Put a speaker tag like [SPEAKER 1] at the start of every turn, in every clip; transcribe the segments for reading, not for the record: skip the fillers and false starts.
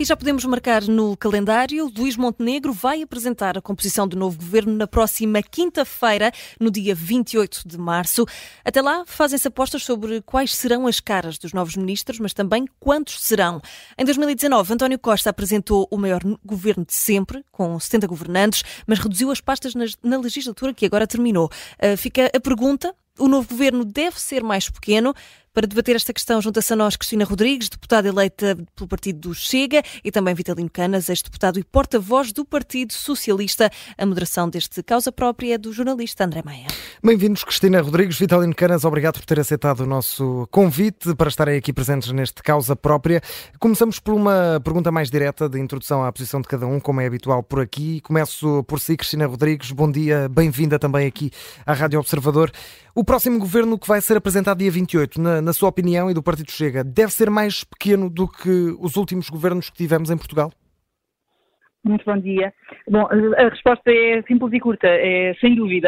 [SPEAKER 1] E já podemos marcar no calendário, Luís Montenegro vai apresentar a composição do novo governo na próxima quinta-feira, no dia 28 de março. Até lá, fazem-se apostas sobre quais serão as caras dos novos ministros, mas também quantos serão. Em 2019, António Costa apresentou o maior governo de sempre, com 70 governantes, mas reduziu as pastas na legislatura que agora terminou. Fica a pergunta: o novo governo deve ser mais pequeno? Para debater esta questão, junta-se a nós Cristina Rodrigues, deputada eleita pelo partido do Chega, e também Vitalino Canas, ex-deputado e porta-voz do Partido Socialista. A moderação deste Causa Própria é do jornalista André Maia.
[SPEAKER 2] Bem-vindos, Cristina Rodrigues, Vitalino Canas, obrigado por ter aceitado o nosso convite para estarem aqui presentes neste Causa Própria. Começamos por uma pergunta mais direta de introdução à posição de cada um, como é habitual por aqui. Começo por si, Cristina Rodrigues, bom dia, bem-vinda também aqui à Rádio Observador. O próximo governo que vai ser apresentado dia 28, na sua opinião e do Partido Chega, deve ser mais pequeno do que os últimos governos que tivemos em Portugal?
[SPEAKER 3] Muito bom dia. Bom, a resposta é simples e curta, é sem dúvida.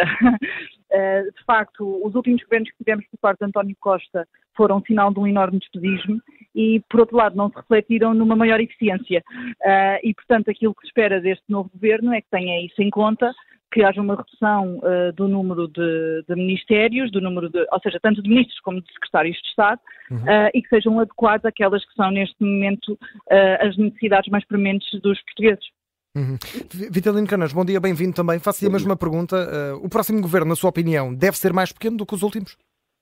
[SPEAKER 3] De facto, os últimos governos que tivemos por parte de António Costa foram sinal de um enorme despedismo e, por outro lado, não se refletiram numa maior eficiência. E, portanto, aquilo que se espera deste novo governo é que tenha isso em conta, que haja uma redução do número de ministérios, ou seja, tanto de ministros como de secretários de Estado, e que sejam adequados àquelas que são, neste momento, as necessidades mais prementes dos portugueses.
[SPEAKER 2] Vitalino Canas, bom dia, bem-vindo também. Faço-lhe a mesma pergunta. O próximo governo, na sua opinião, deve ser mais pequeno do que os últimos?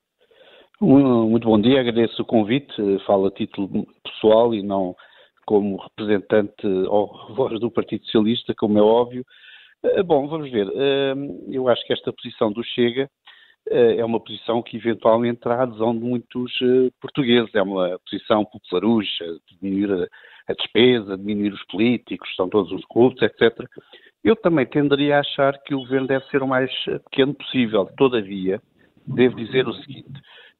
[SPEAKER 4] Muito bom dia, agradeço o convite. Falo a título pessoal e não como representante ou voz do Partido Socialista, como é óbvio. Bom, vamos ver. Eu acho que esta posição do Chega é uma posição que eventualmente terá adesão de muitos portugueses. É uma posição popularucha, diminuir a despesa, diminuir os políticos, são todos os corruptos, etc. Eu também tenderia a achar que o governo deve ser o mais pequeno possível. Todavia, devo dizer o seguinte: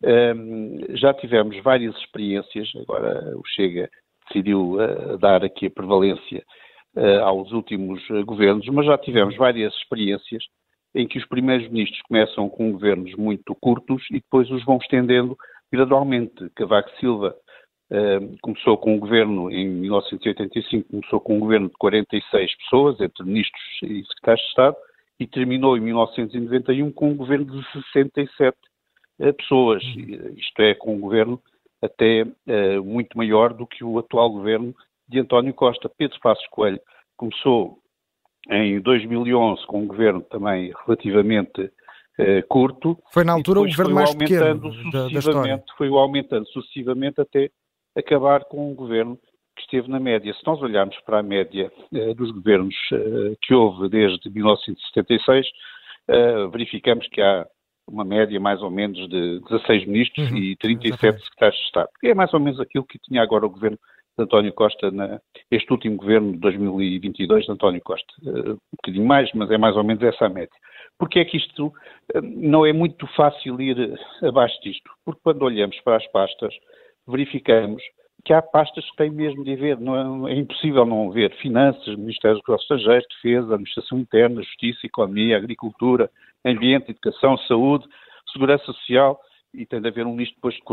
[SPEAKER 4] já tivemos várias experiências, agora o Chega decidiu dar aqui a prevalência aos últimos governos, mas já tivemos várias experiências em que os primeiros ministros começam com governos muito curtos e depois os vão estendendo gradualmente. Cavaco Silva começou com um governo, em 1985, começou com um governo de 46 pessoas, entre ministros e secretários de Estado, e terminou em 1991 com um governo de 67 pessoas, isto é, com um governo até muito maior do que o atual governo de António Costa. Pedro Passos Coelho começou em 2011 com um governo também relativamente curto.
[SPEAKER 2] Foi na altura o governo mais pequeno da história.
[SPEAKER 4] Foi aumentando sucessivamente até acabar com um governo que esteve na média. Se nós olharmos para a média dos governos que houve desde 1976, verificamos que há uma média mais ou menos de 16 ministros e 37 secretários de Estado. Que é mais ou menos aquilo que tinha agora o governo de António Costa, este último governo de 2022 de António Costa. Um bocadinho mais, mas é mais ou menos essa a média. Porque é que isto não é muito fácil ir abaixo disto? Porque quando olhamos para as pastas, verificamos que há pastas que têm mesmo de haver, não é impossível não haver: Finanças, Ministério dos Negócios Estrangeiros, Defesa, Administração Interna, Justiça, Economia, Agricultura, Ambiente, Educação, Saúde, Segurança Social, e tem de haver um ministro depois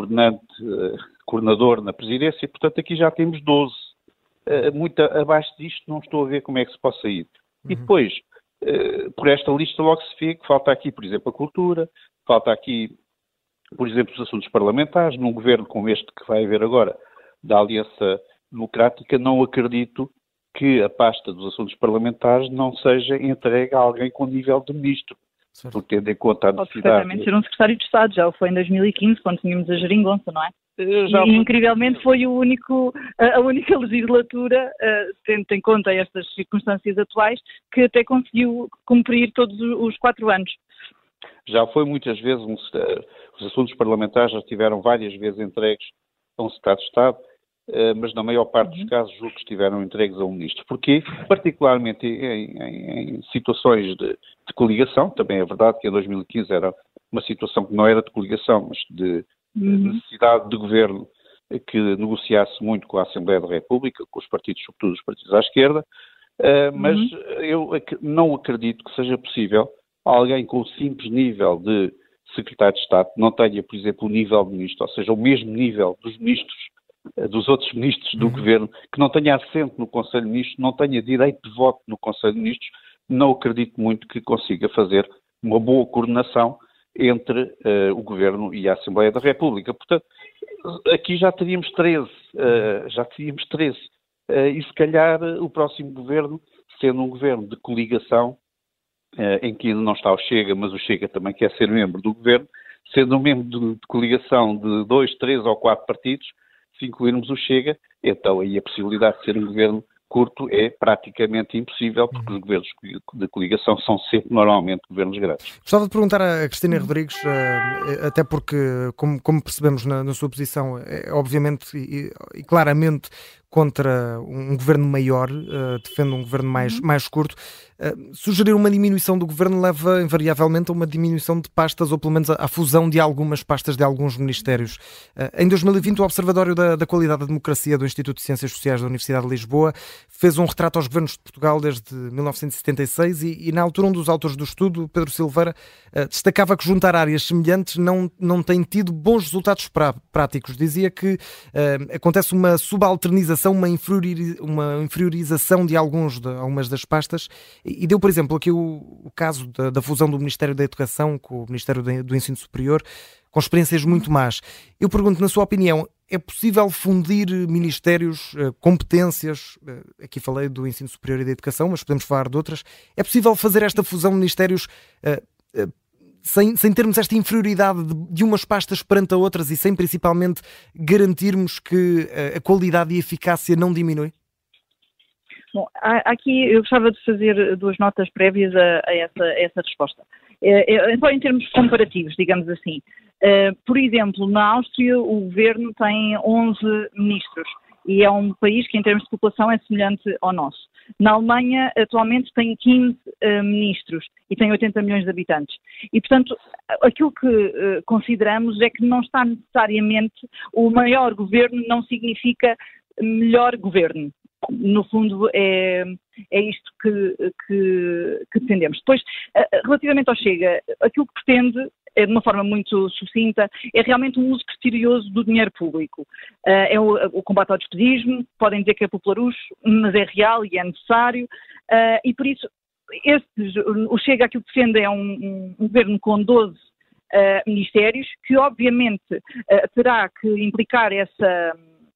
[SPEAKER 4] coordenador na presidência, portanto aqui já temos 12. Muito abaixo disto não estou a ver como é que se possa ir. E depois, por esta lista logo se vê que falta aqui, por exemplo, a cultura, falta aqui, por exemplo, os assuntos parlamentares. Num governo como este que vai haver agora, da Aliança Democrática, não acredito que a pasta dos assuntos parlamentares não seja entregue a alguém com nível de ministro. Por tendo em conta a necessidade... Pode perfeitamente
[SPEAKER 3] ser um secretário de Estado, já foi em 2015, quando tínhamos a geringonça, não é? E incrivelmente foi a única legislatura, tendo em conta estas circunstâncias atuais, que até conseguiu cumprir todos os 4 anos.
[SPEAKER 4] Já foi muitas vezes, os assuntos parlamentares já estiveram várias vezes entregues a um secretário de Estado, mas na maior parte dos casos julgo que estiveram entregues a um ministro. Porquê? Particularmente em situações de coligação. Também é verdade que em 2015 era uma situação que não era de coligação, mas de necessidade de governo que negociasse muito com a Assembleia da República, com os partidos, sobretudo os partidos à esquerda, mas eu não acredito que seja possível alguém com o simples nível de secretário de Estado não tenha, por exemplo, o nível de ministro, ou seja, o mesmo nível dos ministros dos outros ministros do governo, que não tenha assento no Conselho de Ministros, não tenha direito de voto no Conselho de Ministros, não acredito muito que consiga fazer uma boa coordenação entre o Governo e a Assembleia da República. Portanto, aqui já teríamos 13. E se calhar o próximo Governo, sendo um Governo de coligação, em que ainda não está o Chega, mas o Chega também quer ser membro do Governo, sendo um membro de coligação de 2, 3 ou 4 partidos, se incluirmos o Chega, então aí a possibilidade de ser um Governo curto é praticamente impossível, porque os governos de coligação são sempre, normalmente, governos grandes.
[SPEAKER 2] Gostava de perguntar à Cristina Rodrigues, até porque, como percebemos na sua posição, é obviamente e claramente contra um governo maior, defende um governo mais curto. Sugerir uma diminuição do governo leva invariavelmente a uma diminuição de pastas, ou pelo menos à fusão de algumas pastas de alguns ministérios. Em 2020, o Observatório da Qualidade da Democracia do Instituto de Ciências Sociais da Universidade de Lisboa fez um retrato aos governos de Portugal desde 1976 e na altura um dos autores do estudo, Pedro Silveira, destacava que juntar áreas semelhantes não tem tido bons resultados práticos. Dizia que acontece uma subalternização, uma inferiorização de algumas das pastas, e deu, por exemplo, aqui o caso da fusão do Ministério da Educação com o Ministério do Ensino Superior, com experiências muito más. Eu pergunto, na sua opinião, é possível fundir ministérios, competências, aqui falei do Ensino Superior e da Educação, mas podemos falar de outras, é possível fazer esta fusão de ministérios sem termos esta inferioridade de umas pastas perante a outras e sem principalmente garantirmos que a qualidade e a eficácia não diminui?
[SPEAKER 3] Bom, aqui eu gostava de fazer 2 notas prévias a essa resposta. Só em termos comparativos, digamos assim. Por exemplo, na Áustria o governo tem 11 ministros e é um país que em termos de população é semelhante ao nosso. Na Alemanha atualmente tem 15 ministros e tem 80 milhões de habitantes. E, portanto, aquilo que consideramos é que não está necessariamente o maior governo, não significa melhor governo. No fundo, é isto que defendemos. Depois, relativamente ao Chega, aquilo que pretende, de uma forma muito sucinta, é realmente um uso criterioso do dinheiro público. É o combate ao despedismo, podem dizer que é popularucho, mas é real e é necessário, e por isso o Chega aquilo que defende é um governo com 12 ministérios, que obviamente terá que implicar essa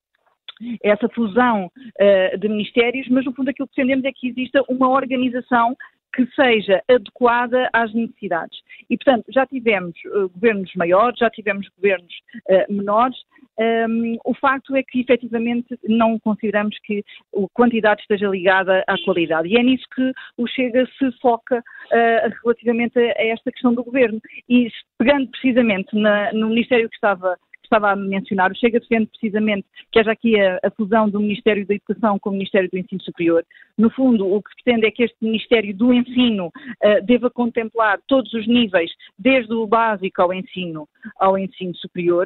[SPEAKER 3] fusão de ministérios, mas no fundo aquilo que defendemos é que exista uma organização que seja adequada às necessidades. E, portanto, já tivemos governos maiores, já tivemos governos menores. O facto é que, efetivamente, não consideramos que a quantidade esteja ligada à qualidade. E é nisso que o Chega se foca relativamente a esta questão do governo. E, pegando precisamente no Ministério que estava a mencionar, o Chega defende precisamente que haja aqui a fusão do Ministério da Educação com o Ministério do Ensino Superior. No fundo, o que pretende é que este Ministério do Ensino deva contemplar todos os níveis, desde o básico ao ensino superior.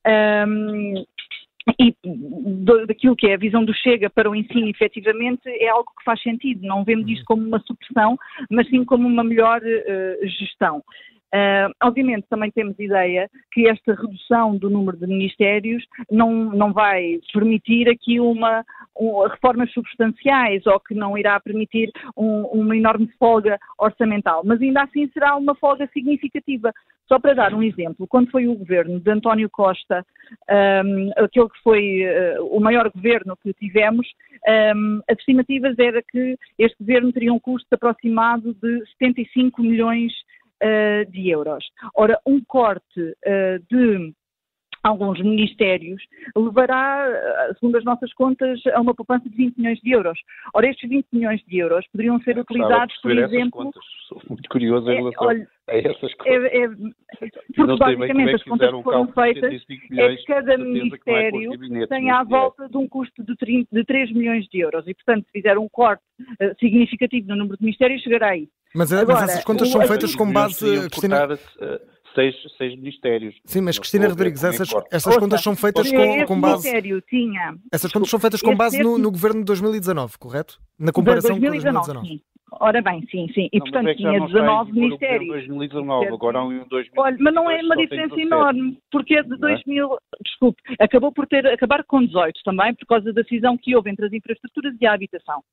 [SPEAKER 3] E daquilo que é a visão do Chega para o ensino, efetivamente, é algo que faz sentido. Não vemos isto como uma supressão, mas sim como uma melhor gestão. Obviamente também temos ideia que esta redução do número de ministérios não vai permitir aqui reformas substanciais ou que não irá permitir uma enorme folga orçamental, mas ainda assim será uma folga significativa. Só para dar um exemplo, quando foi o governo de António Costa, aquele que foi o maior governo que tivemos, as estimativas era que este governo teria um custo aproximado de 75 milhões de euros. Ora, um corte de alguns ministérios levará, segundo as nossas contas, a uma poupança de 20 milhões de euros. Ora, estes 20 milhões de euros poderiam ser utilizados, por exemplo...
[SPEAKER 4] Sou muito curioso em relação a essas contas.
[SPEAKER 3] Porque, basicamente, as contas que foram feitas é que cada ministério tem à volta de um custo de 3 milhões de euros. E, portanto, se fizer um corte significativo no número de ministérios, chegará a isso.
[SPEAKER 2] Mas essas contas são feitas com base... Cristina...
[SPEAKER 4] 6 ministérios.
[SPEAKER 2] Sim, mas Cristina Rodrigues, essas contas são feitas com base... Essas contas são feitas com base no governo de 2019, correto? Na comparação com 2019.
[SPEAKER 3] Ora bem, sim. E, portanto, tinha 19 ministérios.
[SPEAKER 4] Em 2019, agora há um em 2022.
[SPEAKER 3] Olha, mas não é uma diferença enorme, porque é de 2000, desculpe, acabou por acabar com 18 também, por causa da cisão que houve entre as infraestruturas e a habitação.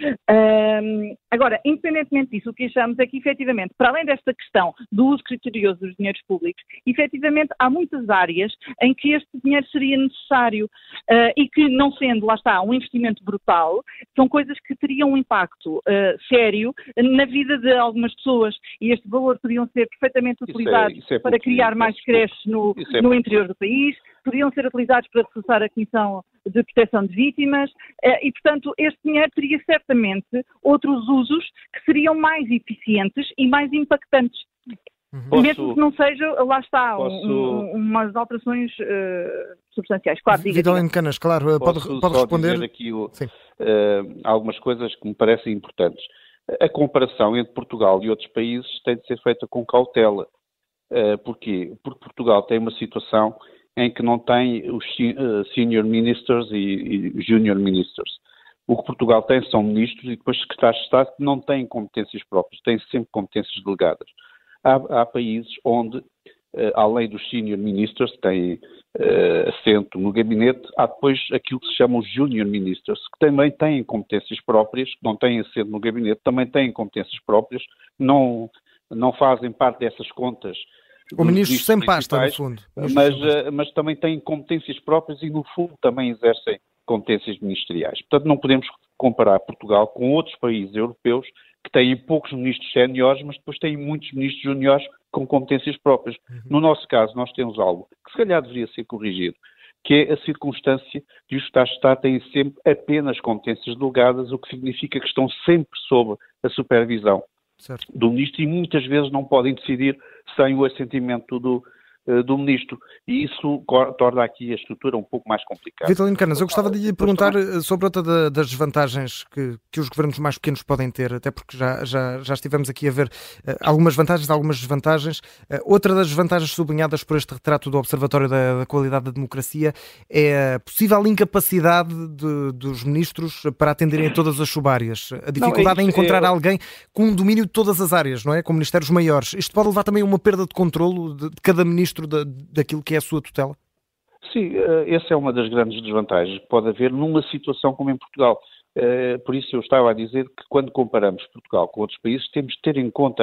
[SPEAKER 3] Agora, independentemente disso, o que achamos é que, efetivamente, para além desta questão do uso criterioso dos dinheiros públicos, efetivamente há muitas áreas em que este dinheiro seria necessário e que, não sendo, lá está, um investimento brutal, são coisas que teriam um impacto sério na vida de algumas pessoas e este valor podiam ser perfeitamente utilizados para criar mais creches no interior do país, podiam ser utilizados para reforçar a Comissão de Proteção de Vítimas e, portanto, este dinheiro teria certamente outros usos que seriam mais eficientes e mais impactantes. Mesmo que não seja, lá está, umas alterações substanciais. Claro,
[SPEAKER 2] Vitalino Canas, claro, pode responder.
[SPEAKER 4] Dizer aqui algumas coisas que me parecem importantes. A comparação entre Portugal e outros países tem de ser feita com cautela. Porquê? Porque Portugal tem uma situação em que não tem os senior ministers e junior ministers. O que Portugal tem são ministros e depois secretários de Estado que não têm competências próprias, têm sempre competências delegadas. Há países onde, além dos senior ministers, que têm assento no gabinete, há depois aquilo que se chama os junior ministers, que também têm competências próprias, que não têm assento no gabinete, também têm competências próprias, não fazem parte dessas contas.
[SPEAKER 2] O ministro sem pasta, no fundo.
[SPEAKER 4] Mas também têm competências próprias e, no fundo, também exercem competências ministeriais. Portanto, não podemos comparar Portugal com outros países europeus que têm poucos ministros séniores, mas depois têm muitos ministros júniores com competências próprias. No nosso caso, nós temos algo que se calhar deveria ser corrigido, que é a circunstância de os Secretários de Estado têm sempre apenas competências delegadas, o que significa que estão sempre sob a supervisão do ministro e muitas vezes não podem decidir sem o assentimento do ministro. E isso torna aqui a estrutura um pouco mais complicada.
[SPEAKER 2] Vitalino Canas, eu gostava de lhe perguntar sobre outra das desvantagens que os governos mais pequenos podem ter, até porque já estivemos aqui a ver algumas vantagens e algumas desvantagens. Outra das desvantagens sublinhadas por este retrato do Observatório da Qualidade da Democracia é a possível incapacidade dos ministros para atenderem a todas as subáreas. A dificuldade em encontrar alguém com um domínio de todas as áreas, não é? Com ministérios maiores. Isto pode levar também a uma perda de controlo de cada ministro daquilo que é a sua tutela?
[SPEAKER 4] Sim, essa é uma das grandes desvantagens que pode haver numa situação como em Portugal. Por isso eu estava a dizer que quando comparamos Portugal com outros países temos de ter em conta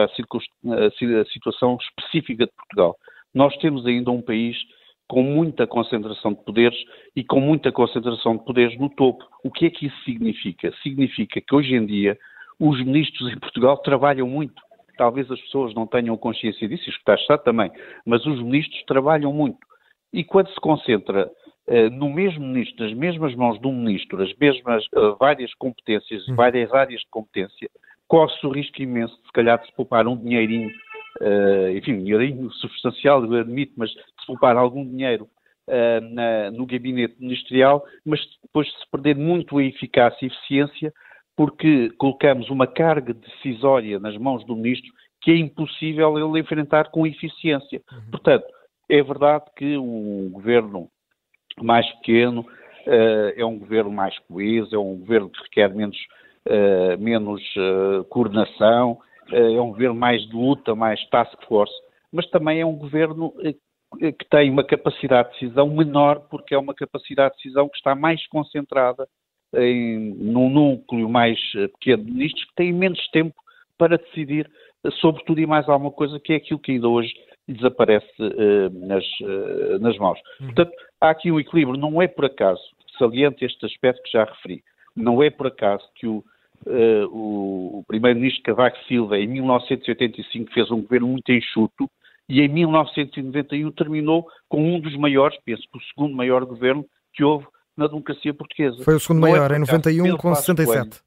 [SPEAKER 4] a situação específica de Portugal. Nós temos ainda um país com muita concentração de poderes e com muita concentração de poderes no topo. O que é que isso significa? Significa que hoje em dia os ministros em Portugal trabalham muito. Talvez as pessoas não tenham consciência disso, e os secretários de Estado também, mas os ministros trabalham muito. E quando se concentra no mesmo ministro, nas mesmas mãos de um ministro, as mesmas várias competências, várias áreas de competência, corre-se o risco imenso de, se calhar, de se poupar um dinheirinho, enfim, um dinheirinho substancial, eu admito, mas de se poupar algum dinheiro no gabinete ministerial, mas depois de se perder muito a eficácia e eficiência, porque colocamos uma carga decisória nas mãos do ministro que é impossível ele enfrentar com eficiência. Portanto, é verdade que um governo mais pequeno é um governo mais coeso, é um governo que requer menos coordenação, é um governo mais de luta, mais task force, mas também é um governo que tem uma capacidade de decisão menor, porque é uma capacidade de decisão que está mais concentrada num núcleo mais pequeno de ministros que têm menos tempo para decidir sobre tudo e mais alguma coisa, que é aquilo que ainda hoje desaparece nas mãos. Portanto, há aqui um equilíbrio. Não é por acaso, saliente este aspecto que já referi, não é por acaso que o primeiro-ministro Cavaco Silva, em 1985, fez um governo muito enxuto e em 1991 terminou com um dos maiores, penso que o segundo maior governo que houve na democracia portuguesa.
[SPEAKER 2] Foi o segundo maior, em 91 com 67.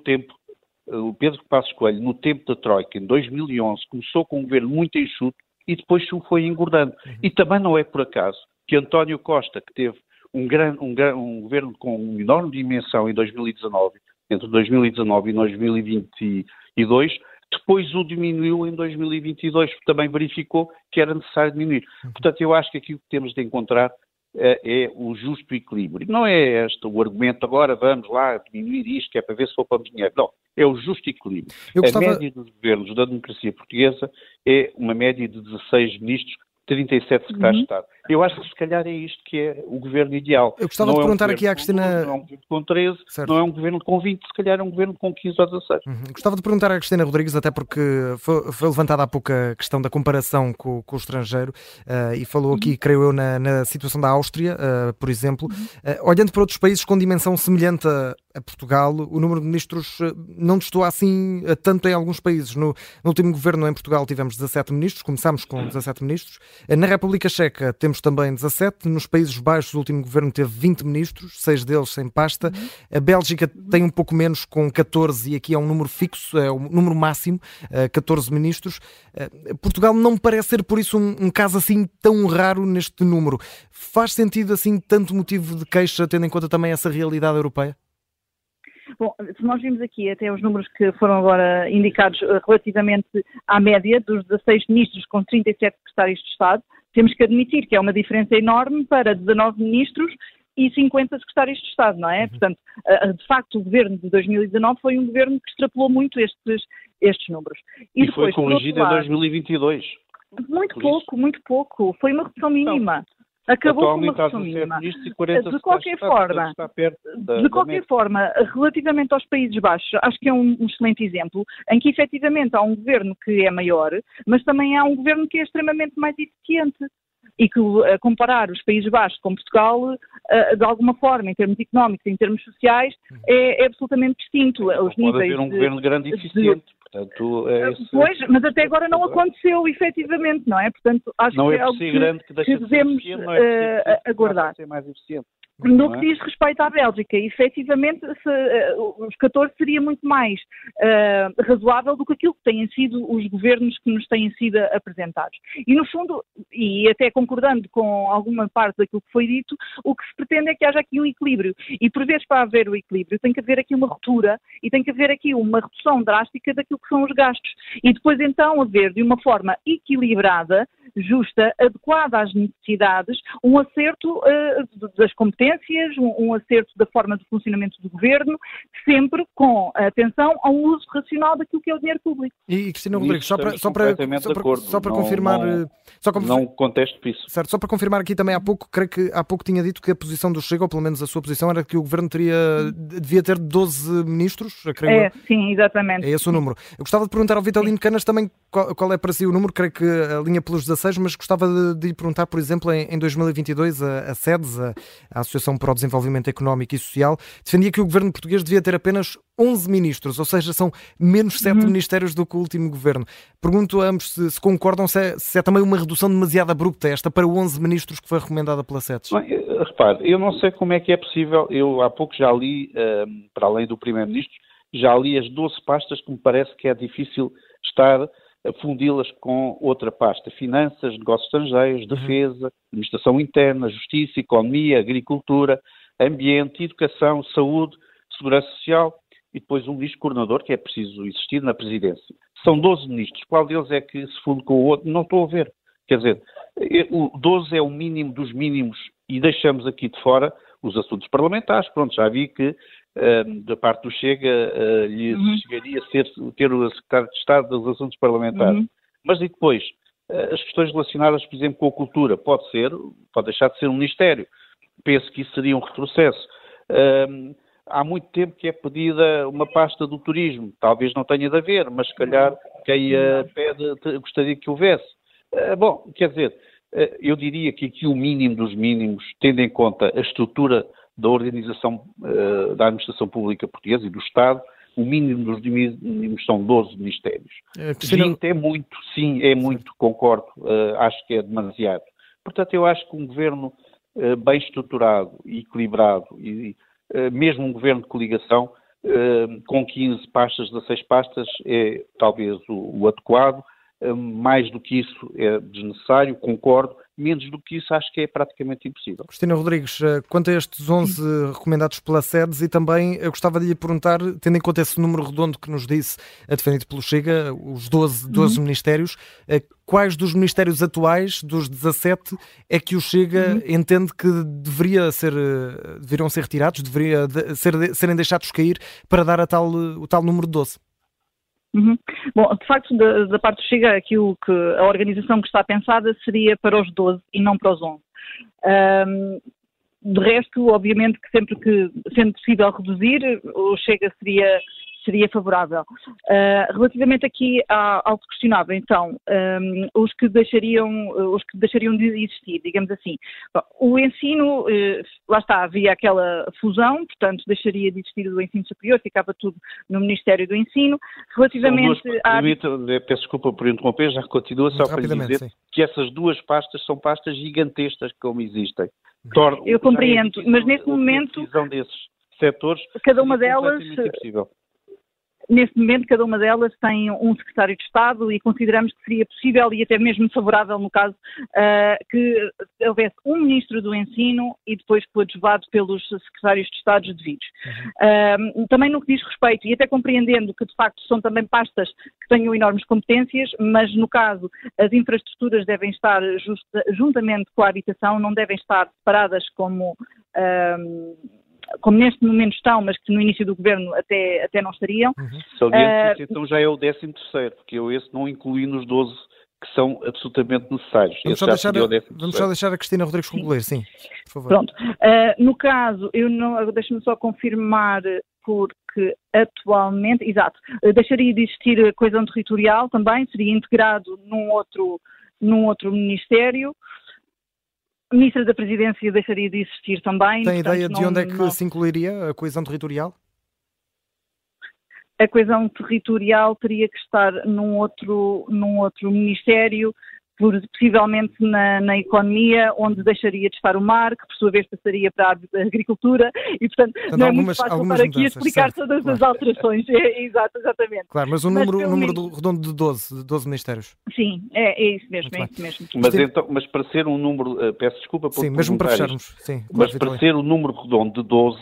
[SPEAKER 4] O Pedro Passos Coelho, no tempo da Troika, em 2011, começou com um governo muito enxuto e depois o foi engordando. E também não é por acaso que António Costa, que teve um governo com uma enorme dimensão em 2019, entre 2019 e 2022, depois o diminuiu em 2022, porque também verificou que era necessário diminuir. Portanto, eu acho que aquilo que temos de encontrar é o justo equilíbrio. Não é o argumento agora vamos lá diminuir isto, que é para ver se poupamos dinheiro. Não, é o justo equilíbrio. A média dos governos da democracia portuguesa é uma média de 16 ministros, 37 secretários de Estado. Eu acho que se calhar é isto que é o governo ideal.
[SPEAKER 2] Eu gostava de perguntar aqui à Cristina...
[SPEAKER 4] Não é um governo com 13, certo. Não é um governo com 20, se calhar é um governo com 15 ou 16.
[SPEAKER 2] Gostava de perguntar à Cristina Rodrigues, até porque foi levantada há pouco a questão da comparação com o estrangeiro, e falou aqui, creio eu, na situação da Áustria, por exemplo. Olhando para outros países com dimensão semelhante a Portugal, o número de ministros não destoa assim tanto em alguns países. No último governo em Portugal tivemos 17 ministros, começámos com 17 ministros. Na República Checa temos também 17, nos Países Baixos o último governo teve 20 ministros, 6 deles sem pasta. A Bélgica tem um pouco menos, com 14, e aqui é um número fixo, é o número máximo, 14 ministros. Portugal não parece ser por isso um caso assim tão raro neste número. Faz sentido assim tanto motivo de queixa, tendo em conta também essa realidade europeia?
[SPEAKER 3] Bom, se nós vimos aqui até os números que foram agora indicados relativamente à média dos 16 ministros com 37 secretários de Estado, temos que admitir que é uma diferença enorme para 19 ministros e 50 secretários de Estado, não é? Portanto, de facto, o governo de 2019 foi um governo que extrapolou muito estes números.
[SPEAKER 4] E depois, foi corrigido em 2022.
[SPEAKER 3] Muito pouco. Foi uma redução mínima. Acabou com uma redução mínima. De qualquer forma, relativamente aos Países Baixos, acho que é um excelente exemplo, em que efetivamente há um governo que é maior, mas também há um governo que é extremamente mais eficiente. E que comparar os Países Baixos com Portugal, de alguma forma, em termos económicos, em termos sociais, é absolutamente distinto. Os níveis
[SPEAKER 4] pode haver um governo grande e eficiente. Portanto,
[SPEAKER 3] Pois, mas até agora não aconteceu, efetivamente, não é? Portanto, acho
[SPEAKER 4] não
[SPEAKER 3] que
[SPEAKER 4] é
[SPEAKER 3] algo
[SPEAKER 4] grande que
[SPEAKER 3] devemos aguardar.
[SPEAKER 4] Ser mais eficiente.
[SPEAKER 3] No que diz respeito à Bélgica, efetivamente, os 14 seria muito mais razoável do que aquilo que têm sido os governos que nos têm sido apresentados. E, no fundo, e até concordando com alguma parte daquilo que foi dito, o que se pretende é que haja aqui um equilíbrio. E, por vezes, para haver o equilíbrio, tem que haver aqui uma ruptura e tem que haver aqui uma redução drástica daquilo que são os gastos. E depois, então, haver de uma forma equilibrada, justa, adequada às necessidades, um acerto das competências, um acerto da forma de funcionamento do governo, sempre com atenção ao uso racional daquilo que é o dinheiro público.
[SPEAKER 2] E Cristina Rodrigues, só para confirmar...
[SPEAKER 4] Não contesto isso.
[SPEAKER 2] Certo, só para confirmar aqui também, creio que há pouco tinha dito que a posição do Chega, ou pelo menos a sua posição, era que o governo devia ter 12 ministros, creio eu.
[SPEAKER 3] Sim, exatamente.
[SPEAKER 2] É esse o número. Eu gostava de perguntar ao Vitalino Canas também qual é para si o número, creio que a linha pelos 16, mas gostava de lhe perguntar, por exemplo, em 2022, a SEDES, a Associação para o Desenvolvimento Económico e Social, defendia que o governo português devia ter apenas 11 ministros, ou seja, são menos 7 ministérios do que o último governo. Pergunto a ambos se concordam, se é também uma redução demasiado abrupta esta para 11 ministros que foi recomendada pela SEDES.
[SPEAKER 4] Repare, eu não sei como é que é possível, eu há pouco já li, para além do primeiro-ministro, já li as 12 pastas que me parece que é difícil estar a fundi-las com outra pasta. Finanças, negócios estrangeiros, defesa, administração interna, justiça, economia, agricultura, ambiente, educação, saúde, segurança social e depois um ministro coordenador que é preciso existir na presidência. São 12 ministros. Qual deles é que se funde com o outro? Não estou a ver. Quer dizer, o 12 é o mínimo dos mínimos e deixamos aqui de fora os assuntos parlamentares. Pronto, já vi que da parte do Chega lhe chegaria a ter o secretário de Estado dos Assuntos Parlamentares. Mas e depois? As questões relacionadas, por exemplo, com a cultura, pode deixar de ser um ministério. Penso que isso seria um retrocesso. Há muito tempo que é pedida uma pasta do turismo. Talvez não tenha de haver, mas se calhar quem a pede gostaria que houvesse. Bom, quer dizer, eu diria que aqui o mínimo dos mínimos, tendo em conta a estrutura da organização da administração pública portuguesa e do Estado, o mínimo dos mínimos são 12 ministérios. 20 é muito, sim, é muito, concordo, acho que é demasiado. Portanto, eu acho que um governo bem estruturado e equilibrado, e mesmo um governo de coligação, com 15 pastas, 16 pastas, é talvez o adequado. Mais do que isso é desnecessário, concordo. Menos do que isso acho que é praticamente impossível.
[SPEAKER 2] Cristina Rodrigues, quanto a estes 11 recomendados pela SEDES, e também eu gostava de lhe perguntar, tendo em conta esse número redondo que nos disse, defendido pelo Chega, os 12 ministérios, quais dos ministérios atuais, dos 17, é que o Chega entende que deveriam ser retirados, serem deixados cair para dar o tal número 12?
[SPEAKER 3] Bom, de facto, da parte do Chega, aquilo que a organização que está pensada seria para os 12 e não para os 11. De resto, obviamente que sempre que sendo possível reduzir, o Chega seria favorável. Relativamente aqui ao que questionava, então, os que deixariam de existir, digamos assim. Bom, o ensino, lá está, havia aquela fusão, portanto, deixaria de existir o ensino superior, ficava tudo no Ministério do Ensino. Relativamente
[SPEAKER 4] peço desculpa por interromper, já continua, só para dizer que essas duas pastas são pastas gigantescas como existem.
[SPEAKER 3] Eu compreendo, mas neste momento...
[SPEAKER 4] A decisão desses setores,
[SPEAKER 3] cada uma delas...
[SPEAKER 4] impossível.
[SPEAKER 3] Neste momento, cada uma delas tem um secretário de Estado e consideramos que seria possível e até mesmo favorável, no caso, que houvesse um ministro do ensino e depois coadjuvado pelos secretários de Estado devidos. Também no que diz respeito, e até compreendendo que de facto são também pastas que tenham enormes competências, mas no caso as infraestruturas devem estar juntamente com a habitação, não devem estar separadas como neste momento estão, mas que no início do governo até não estariam.
[SPEAKER 4] Saliente que então já é o 13º, porque eu esse não incluí nos 12 que são absolutamente necessários.
[SPEAKER 2] Vamos só deixar a Cristina Rodrigues concluir, sim, por favor.
[SPEAKER 3] Pronto. No caso, deixe-me só confirmar, porque atualmente, deixaria de existir a coesão territorial também, seria integrado num outro ministério. A Ministra da Presidência deixaria de existir também.
[SPEAKER 2] Tem ideia de onde é que se incluiria a coesão territorial?
[SPEAKER 3] A coesão territorial teria que estar num outro ministério, possivelmente na economia, onde deixaria de estar o mar, que por sua vez passaria para a agricultura, e portanto não é muito fácil estar aqui a explicar todas as alterações. Exatamente.
[SPEAKER 2] Claro, mas número redondo de 12 ministérios.
[SPEAKER 3] Sim, é isso mesmo,
[SPEAKER 4] Mas para ser um número, peço desculpa por
[SPEAKER 2] perguntar, mesmo para fecharmos. Sim,
[SPEAKER 4] mas para ser um número redondo de 12,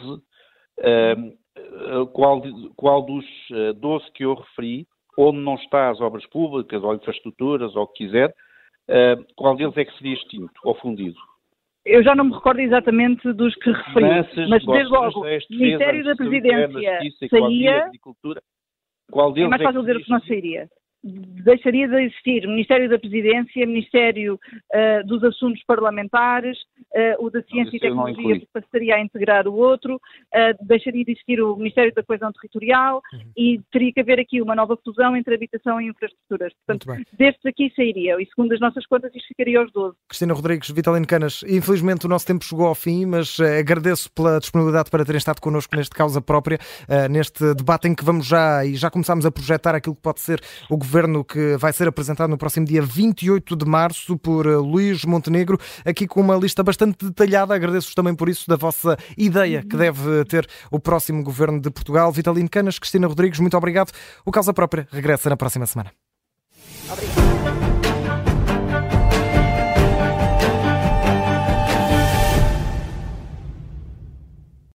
[SPEAKER 4] qual dos 12 que eu referi, onde não está as obras públicas ou infraestruturas ou o que quiser, qual deles é que seria extinto ou fundido?
[SPEAKER 3] Eu já não me recordo exatamente dos que referi, mas desde logo, o Ministério da Presidência saía...
[SPEAKER 4] Qual deles
[SPEAKER 3] é mais fácil dizer o que não sairia. Deixaria de existir o Ministério da Presidência, Ministério dos Assuntos Parlamentares, o da Ciência e Tecnologia passaria a integrar o outro, deixaria de existir o Ministério da Coesão Territorial e teria que haver aqui uma nova fusão entre habitação e infraestruturas. Portanto, destes aqui sairia, e segundo as nossas contas isto ficaria aos 12.
[SPEAKER 2] Cristina Rodrigues, Vitalino Canas, infelizmente o nosso tempo chegou ao fim, mas agradeço pela disponibilidade para terem estado connosco neste Causa Própria, neste debate em que vamos já começámos a projetar aquilo que pode ser o governo que vai ser apresentado no próximo dia 28 de março por Luís Montenegro, aqui com uma lista bastante detalhada. Agradeço-vos também por isso, da vossa ideia que deve ter o próximo governo de Portugal. Vitalino Canas, Cristina Rodrigues, muito obrigado. O Causa Própria regressa na próxima semana.
[SPEAKER 3] Obrigado.